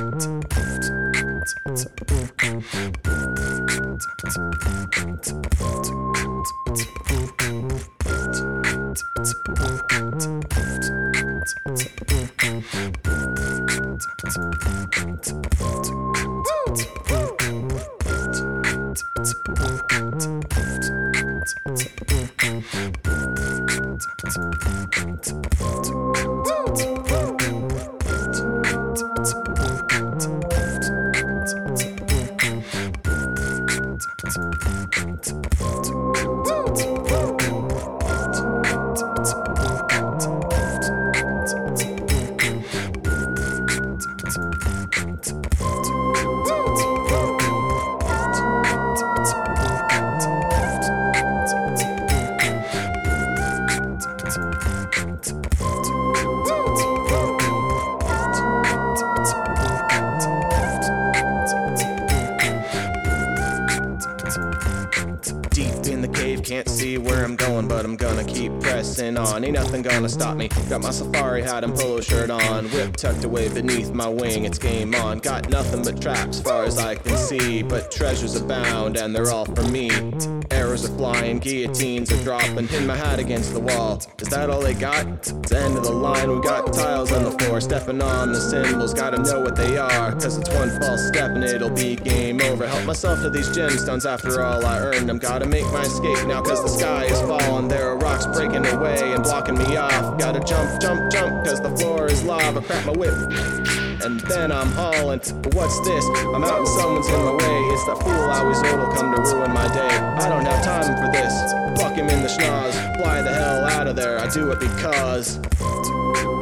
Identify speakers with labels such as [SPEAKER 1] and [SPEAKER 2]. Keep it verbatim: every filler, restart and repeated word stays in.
[SPEAKER 1] Can't see where I'm going, but I'm gonna keep pressing on. Ain't nothing gonna stop me. Got my safari hat and polo shirt on, whip tucked away beneath my wing, it's game on. Got nothing but traps far as I can see, but treasures abound and they're all for me. Arrows are flying, guillotines are dropping, pin my hat against the wall. Is that all they got? It's the end of the line, we got tiles on the floor, stepping on the symbols, gotta know what they are, cause it's one false step and it'll be game over. Help myself to these gemstones, after all I earned them. Gotta make my escape now cause the sky is falling. There are rocks breaking away and blocking me off. Gotta jump, jump, jump cause the floor is lava. Crack my whip and then I'm hauling. But what's this? I'm out and someone's in my way. It's that fool I always know will come to ruin my day. I don't have time for this. Pluck him in the schnoz. Fly the hell out of there. I do it because